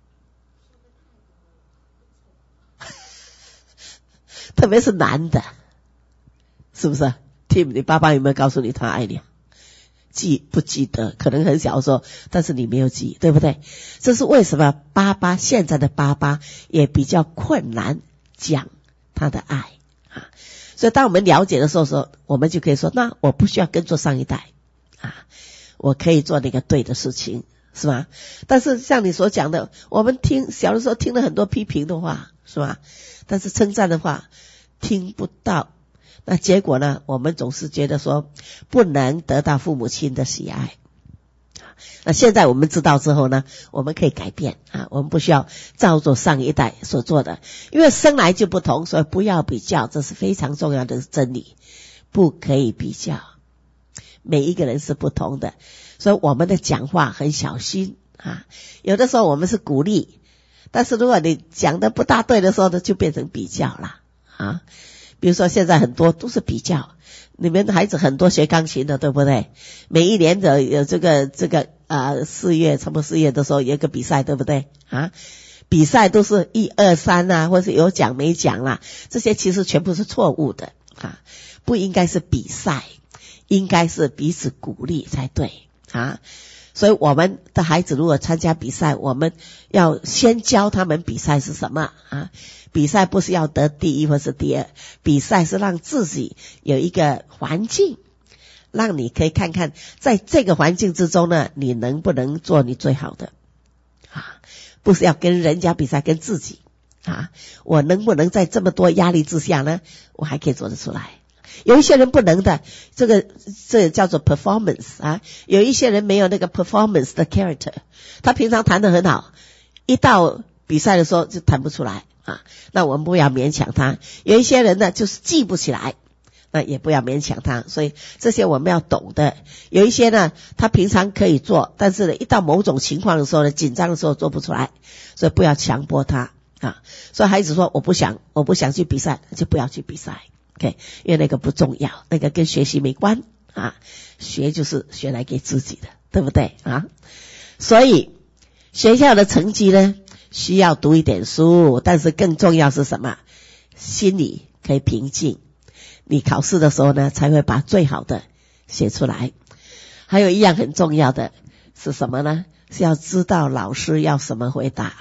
特别是男的，是不是 Tim， 你爸爸有没有告诉你他爱你？不记得，可能很小的时候，但是你没有记，对不对？这是为什么现在的爸爸也比较困难讲他的爱啊。所以当我们了解的时候，我们就可以说，那我不需要跟着上一代啊，我可以做那个对的事情，是吧？但是像你所讲的，我们小的时候听了很多批评的话，是吧？但是称赞的话听不到，那结果呢，我们总是觉得说不能得到父母亲的喜爱。那现在我们知道之后呢，我们可以改变啊，我们不需要照着上一代所做的，因为生来就不同，所以不要比较，这是非常重要的真理，不可以比较，每一个人是不同的，所以我们的讲话很小心啊。有的时候我们是鼓励，但是如果你讲的不大对的时候呢，就变成比较了啊。比如说现在很多都是比较，你们的孩子很多学钢琴的，对不对？每一年的有这个4月差不多4月的时候有一个比赛，对不对啊？比赛都是1、2、3啊，或是有奖没奖啦，这些其实全部是错误的啊，不应该是比赛，应该是彼此鼓励才对啊。所以我们的孩子如果参加比赛，我们要先教他们比赛是什么啊？比赛不是要得第一或是第2，比赛是让自己有一个环境，让你可以看看在这个环境之中呢，你能不能做你最好的啊？不是要跟人家比赛，跟自己啊，我能不能在这么多压力之下呢，我还可以做得出来？有一些人不能的，这叫做 performance 啊。有一些人没有那个 performance 的 character， 他平常弹得很好，一到比赛的时候就弹不出来啊。那我们不要勉强他。有一些人呢就是记不起来，那也不要勉强他。所以这些我们要懂的。有一些呢他平常可以做，但是呢一到某种情况的时候呢，紧张的时候做不出来，所以不要强迫他啊。所以孩子说我不想去比赛，就不要去比赛。OK， 因为那个不重要，那个跟学习没关啊，学就是学来给自己的，对不对啊？所以学校的成绩呢，需要读一点书，但是更重要是什么？心里可以平静，你考试的时候呢，才会把最好的写出来。还有一样很重要的是什么呢？是要知道老师要什么回答。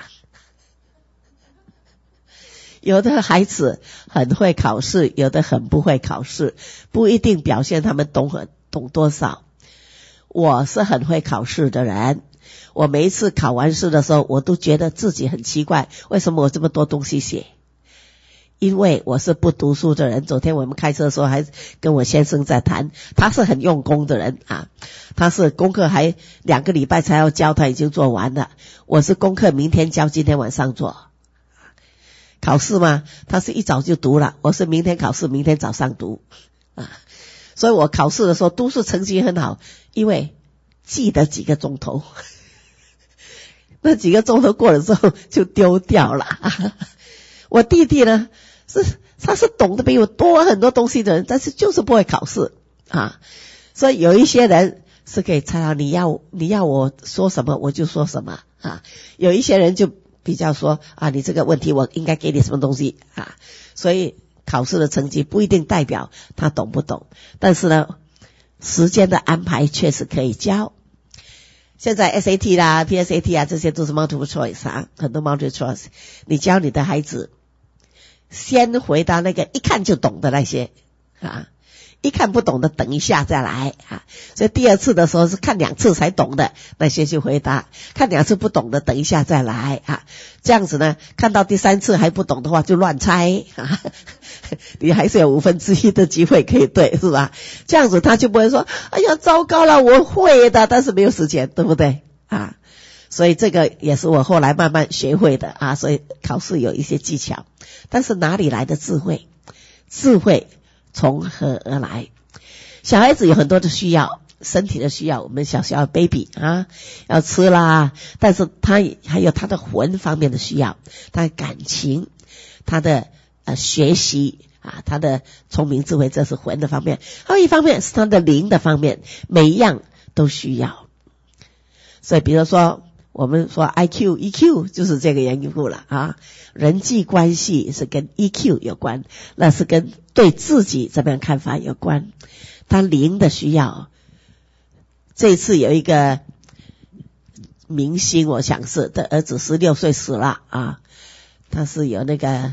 有的孩子很会考试，有的很不会考试，不一定表现他们懂多少。我是很会考试的人，我每一次考完试的时候，我都觉得自己很奇怪，为什么我这么多东西写？因为我是不读书的人。昨天我们开车的时候还跟我先生在谈，他是很用功的人啊，他是功课还2个礼拜才要交，他已经做完了。我是功课明天交，今天晚上做。考试嘛，他是一早就读了，我是明天考试，明天早上读啊。所以我考试的时候读书成绩很好，因为记得几个钟头，那几个钟头过了之后就丢掉了。我弟弟呢，他是懂得比我多很多东西的人，但是就是不会考试啊。所以有一些人是可以参考，你要我说什么我就说什么啊。有一些人就比较说啊，你这个问题我应该给你什么东西啊，所以考试的成绩不一定代表他懂不懂，但是呢时间的安排确实可以教。现在 SAT 啦 PSAT 啊，这些都是 multiple choice 啊，很多 multiple choice。你教你的孩子先回答那个一看就懂的那些啊，一看不懂的等一下再来啊。所以第二次的时候是看2次才懂的，那些去回答；看2次不懂的等一下再来啊。这样子呢，看到第3次还不懂的话就乱猜啊，你还是有1/5的机会可以对，是吧？这样子他就不会说哎呀糟糕了我会的，但是没有时间，对不对啊？所以这个也是我后来慢慢学会的啊。所以考试有一些技巧，但是哪里来的智慧？智慧从何而来？小孩子有很多的需要，身体的需要，我们小 baby 啊要吃啦，但是他还有他的魂方面的需要，他的感情，他的学习啊，他的聪明智慧，这是魂的方面。还有一方面是他的灵的方面，每一样都需要。所以比如说我们说 IQ、EQ 就是这个原因了啊。人际关系是跟 EQ 有关，那是跟对自己怎么样看法有关。他灵的需要，这次有一个明星，我想是的儿子16岁死了啊，他是有那个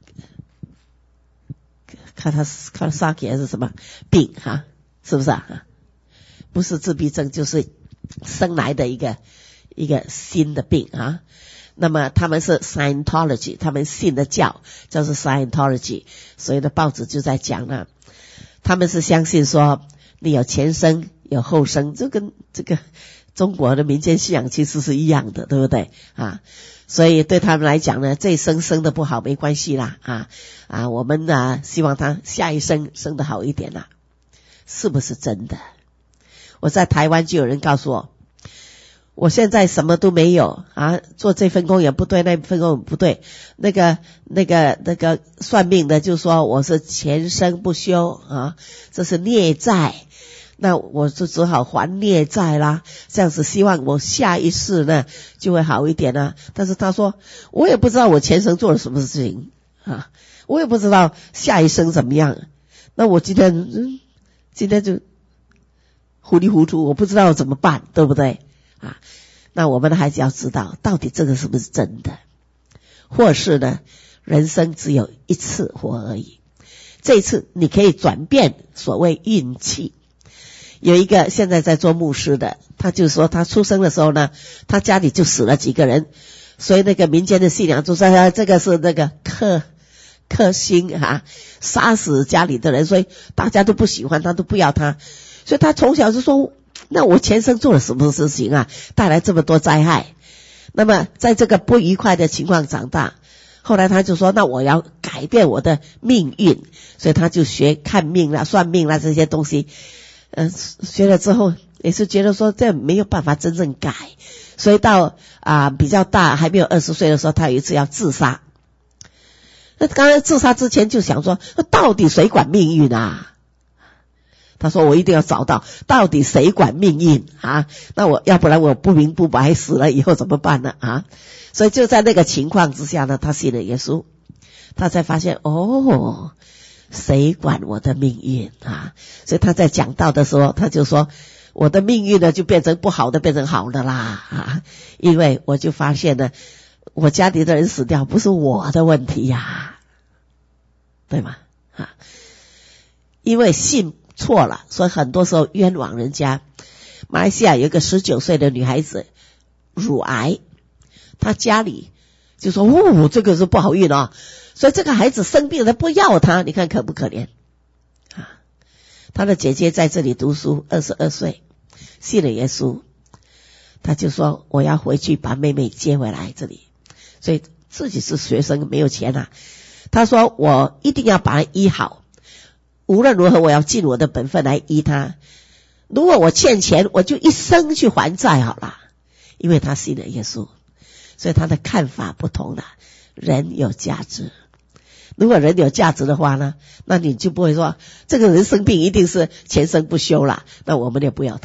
看他杀给还是什么病哈，是不是啊？不是自闭症就是生来的一个新的病啊。那么他们是 Scientology， 他们信的教叫做 Scientology， 所以的报纸就在讲了，他们是相信说你有前生有后生，就跟这个中国的民间信仰其实是一样的，对不对啊？所以对他们来讲呢，这一生生的不好没关系啦啊，我们呢希望他下一生生得好一点啦。是不是真的？我在台湾就有人告诉我现在什么都没有啊，做这份工也不对，那份工也不对。那个算命的就说我是前生不修啊，这是孽债，那我就只好还孽债啦。这样子希望我下一世呢就会好一点啊。但是他说我也不知道我前生做了什么事情啊，我也不知道下一生怎么样。那我今天就糊里糊涂，我不知道怎么办，对不对啊？那我们的孩子要知道到底这个是不是真的，或是呢人生只有一次活而已，这一次你可以转变所谓运气。有一个现在在做牧师的，他就说他出生的时候呢，他家里就死了几个人，所以那个民间的信仰就说这个是那个克星啊，杀死家里的人，所以大家都不喜欢他，都不要他。所以他从小就说那我前生做了什么事情啊，带来这么多灾害。那么在这个不愉快的情况长大，后来他就说那我要改变我的命运，所以他就学看命啦算命啦这些东西。学了之后也是觉得说这没有办法真正改，所以到比较大还没有20岁的时候，他有一次要自杀。那刚才自杀之前就想说到底谁管命运啊？他说我一定要找到到底谁管命运啊，那我要不然我不明不白死了以后怎么办呢啊？所以就在那个情况之下呢，他信了耶稣，他才发现谁管我的命运啊？所以他在讲道的时候他就说我的命运呢就变成不好的变成好的啦啊，因为我就发现呢我家里的人死掉不是我的问题呀，对吗啊？因为信错了，所以很多时候冤枉人家。马来西亚有一个19岁的女孩子乳癌，她家里就说这个是不好运啊，所以这个孩子生病了不要她，你看可不可怜啊？她的姐姐在这里读书22岁信了耶稣，她就说我要回去把妹妹接回来这里，所以自己是学生没有钱啊，她说我一定要把她医好，无论如何我要尽我的本分来医他，如果我欠钱我就一生去还债好了。因为他信了耶稣，所以他的看法不同了。人有价值，如果人有价值的话呢，那你就不会说这个人生病一定是前生不修了，那我们也不要他了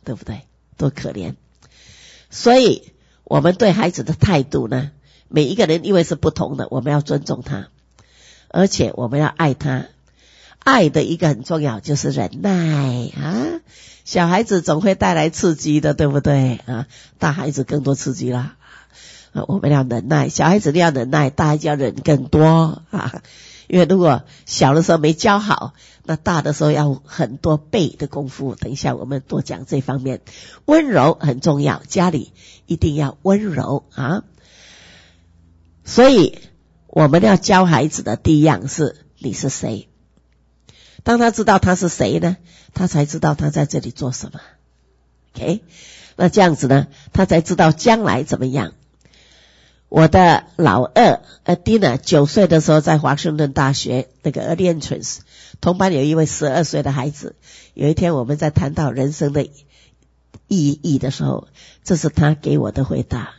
对不对？多可怜。所以我们对孩子的态度呢，每一个人因为是不同的，我们要尊重他，而且我们要爱他。爱的一个很重要就是忍耐啊，小孩子总会带来刺激的，对不对啊？大孩子更多刺激啦啊，我们要忍耐，小孩子要忍耐，大孩子要忍更多啊。因为如果小的时候没教好，那大的时候要很多倍的功夫。等一下我们多讲这方面。温柔很重要，家里一定要温柔啊。所以我们要教孩子的第一样是你是谁。当他知道他是谁呢，他才知道他在这里做什么。OK， 那这样子呢，他才知道将来怎么样。我的老二Adina 9岁的时候在华盛顿大学那个 Early Entrance 同班有一位12岁的孩子，有一天我们在谈到人生的意义的时候，这是他给我的回答。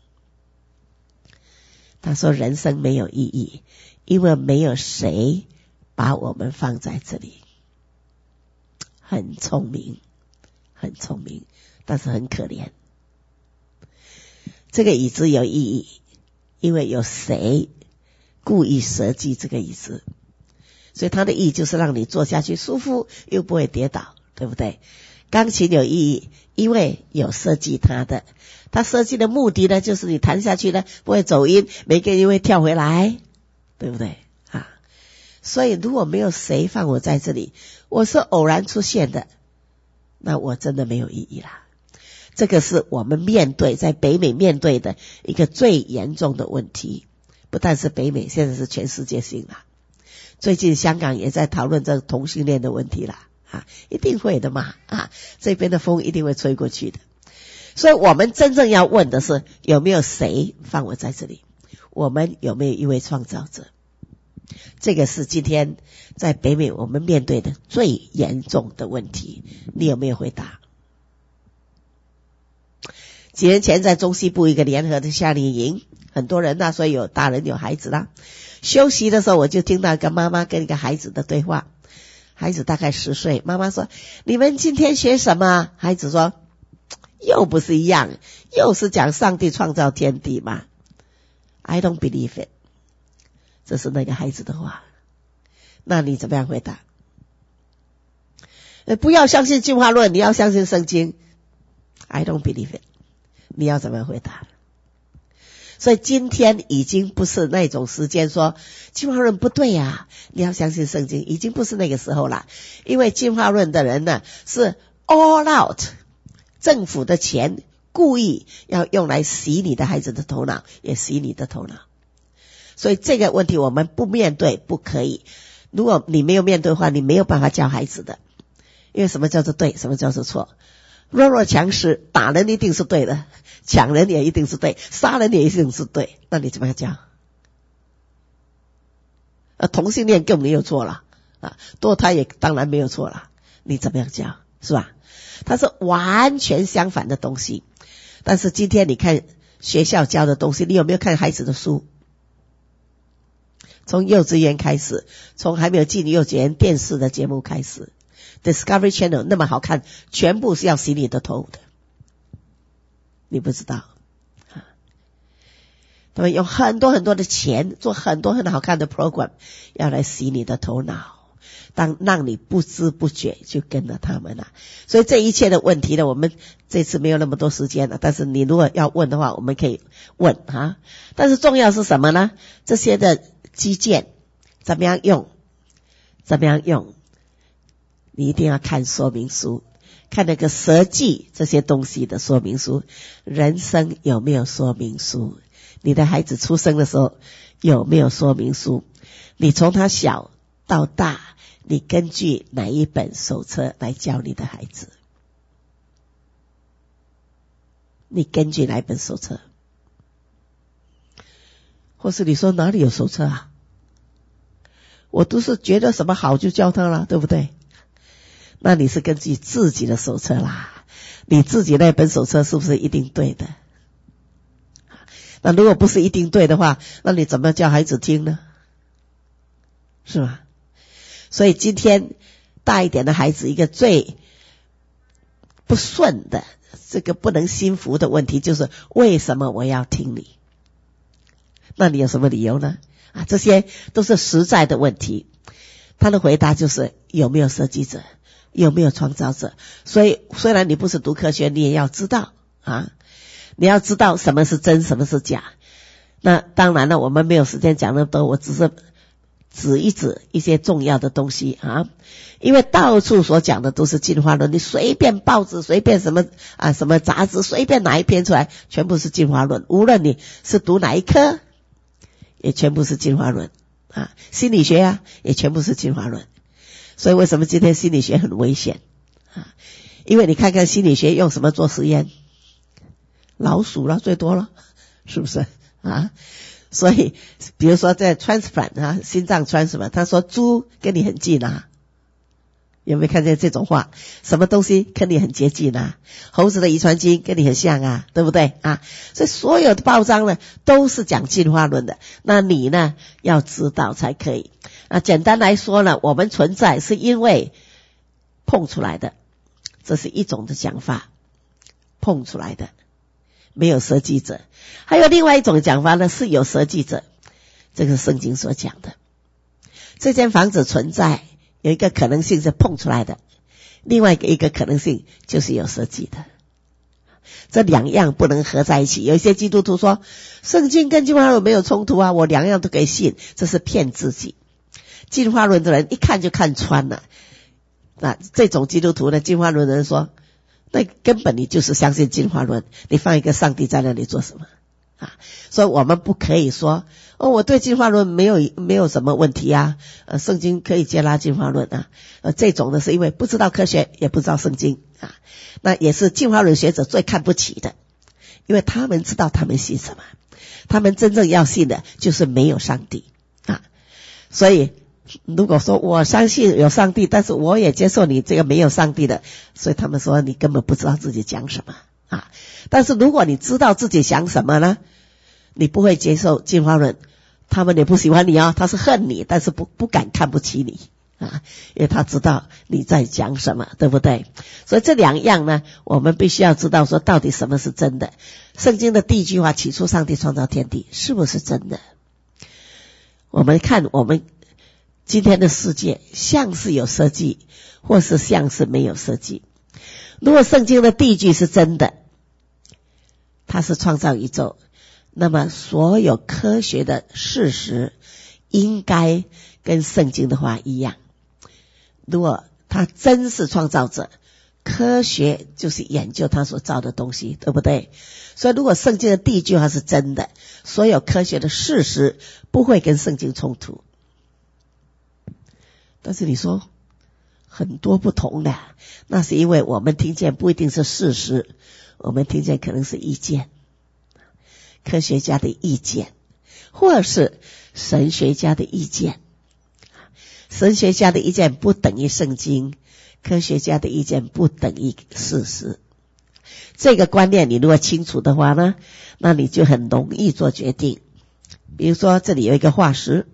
他说人生没有意义，因为没有谁把我们放在这里。很聪明，很聪明，但是很可怜。这个椅子有意义，因为有谁故意设计这个椅子，所以它的意义就是让你坐下去舒服又不会跌倒，对不对？钢琴有意义，因为有设计它的，它设计的目的呢，就是你弹下去呢不会走音，每个人会跳回来，对不对啊？所以如果没有谁放我在这里，我是偶然出现的，那我真的没有意义啦。这个是我们在北美面对的一个最严重的问题，不但是北美，现在是全世界性啦。最近香港也在讨论这个同性恋的问题啦，一定会的嘛，这边的风一定会吹过去的。所以我们真正要问的是，有没有谁放我在这里？我们有没有一位创造者？这个是今天在北美我们面对的最严重的问题，你有没有回答？几年前在中西部一个联合的夏令营，很多人所以有大人有孩子啦。休息的时候我就听到一个妈妈跟一个孩子的对话，孩子大概10岁，妈妈说你们今天学什么？孩子说又不是一样，又是讲上帝创造天地嘛。 I don't believe it， 这是那个孩子的话。那你怎么样回答？不要相信进化论，你要相信圣经。 I don't believe it，你要怎么回答？所以今天已经不是那种时间说进化论不对啊，你要相信圣经，已经不是那个时候了。因为进化论的人呢是 all out， 政府的钱故意要用来洗你的孩子的头脑，也洗你的头脑。所以这个问题我们不面对不可以。如果你没有面对的话，你没有办法教孩子的。因为什么叫做对，什么叫做错？弱肉强食，打人一定是对的，抢人也一定是对，杀人也一定是对，那你怎么样教？同性恋更没有错了堕胎也当然没有错了，你怎么样教？是吧？它是完全相反的东西。但是今天你看学校教的东西，你有没有看孩子的书？从幼稚园开始，从还没有进幼稚园电视的节目开始，Discovery Channel 那么好看，全部是要洗你的头的，你不知道他们用很多很多的钱做很多很好看的 program， 要来洗你的头脑，让你不知不觉就跟了他们了。所以这一切的问题呢，我们这次没有那么多时间了，但是你如果要问的话，我们可以问但是重要是什么呢？这些的基建怎么样用？你一定要看说明书，看那个设计这些东西的说明书。人生有没有说明书？你的孩子出生的时候有没有说明书？你从他小到大，你根据哪一本手册来教你的孩子？你根据哪一本手册？或是你说哪里有手册啊？我都是觉得什么好就教他了，对不对？那你是根据自己的手册啦，你自己那本手册是不是一定对的？那如果不是一定对的话，那你怎么教孩子听呢？是吧？所以今天大一点的孩子，一个最不顺的，这个不能心服的问题，就是为什么我要听你？那你有什么理由呢？这些都是实在的问题。他的回答就是有没有设计者，有没有创造者。所以虽然你不是读科学，你也要知道你要知道什么是真，什么是假。那当然了，我们没有时间讲那么多，我只是指一指一些重要的东西因为到处所讲的都是进化论，你随便报纸，随便什么杂志，随便哪一篇出来，全部是进化论。无论你是读哪一科，也全部是进化论心理学也全部是进化论。所以为什么今天心理学很危险因为你看看心理学用什么做实验，老鼠了最多了，是不是所以比如说在 transplant 心脏 transplant， 他说猪跟你很近有没有看见这种话？什么东西跟你很接近猴子的遗传基因跟你很像对不对所以所有的报章呢都是讲进化论的，那你呢要知道才可以。简单来说呢，我们存在是因为碰出来的，这是一种的讲法，碰出来的，没有设计者。还有另外一种讲法呢，是有设计者，这个是圣经所讲的。这间房子存在有一个可能性是碰出来的，另外一个可能性就是有设计的，这两样不能合在一起。有一些基督徒说圣经跟进化论没有冲突我两样都可以信，这是骗自己。进化论的人一看就看穿了，那这种基督徒呢，进化论的人说那根本你就是相信进化论，你放一个上帝在那里做什么所以我们不可以说我对进化论没有什么问题圣经可以接纳进化论这种的是因为不知道科学，也不知道圣经那也是进化论学者最看不起的，因为他们知道他们信什么，他们真正要信的就是没有上帝所以如果说我相信有上帝，但是我也接受你这个没有上帝的，所以他们说你根本不知道自己讲什么但是如果你知道自己想什么呢，你不会接受进化论，他们也不喜欢你他是恨你，但是不敢看不起你因为他知道你在讲什么，对不对？所以这两样呢，我们必须要知道说到底什么是真的。圣经的第一句话，起初上帝创造天地，是不是真的？我们看我们今天的世界像是有设计，或是像是没有设计。如果圣经的第一句是真的，它是创造宇宙，那么所有科学的事实应该跟圣经的话一样。如果他真是创造者，科学就是研究他所造的东西，对不对？所以如果圣经的第一句话是真的，所有科学的事实不会跟圣经冲突。但是你说很多不同的，那是因为我们听见不一定是事实，我们听见可能是意见，科学家的意见，或者是神学家的意见。神学家的意见不等于圣经，科学家的意见不等于事实。这个观念你如果清楚的话呢，那你就很容易做决定。比如说这里有一个化石，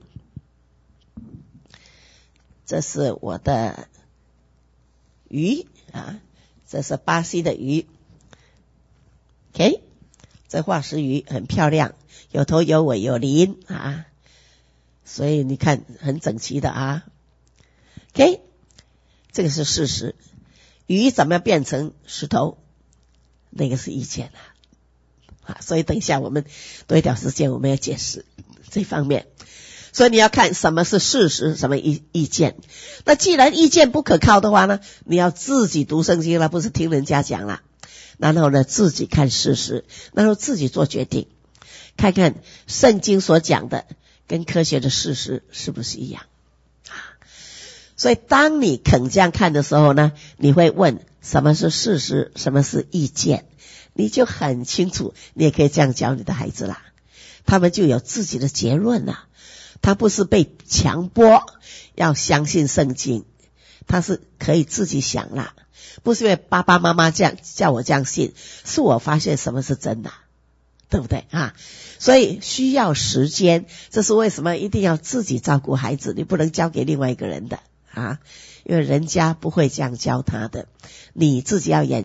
这是我的鱼这是巴西的鱼 OK， 这化石鱼很漂亮，有头有尾有鳞所以你看很整齐的OK， 这个是事实。鱼怎么样变成石头，那个是意见所以等一下我们多一点时间，我们要解释这方面。所以你要看什么是事实，什么意见。那既然意见不可靠的话呢，你要自己读圣经了，不是听人家讲了。然后呢，自己看事实，然后自己做决定，看看圣经所讲的跟科学的事实是不是一样所以当你肯这样看的时候呢，你会问什么是事实，什么是意见，你就很清楚。你也可以这样教你的孩子啦，他们就有自己的结论了。他不是被强迫要相信圣经，他是可以自己想啦，不是因为爸爸妈妈这样叫我这样信，是我发现什么是真的，对不对所以需要时间，这是为什么一定要自己照顾孩子，你不能交给另外一个人的因为人家不会这样教他的，你自己要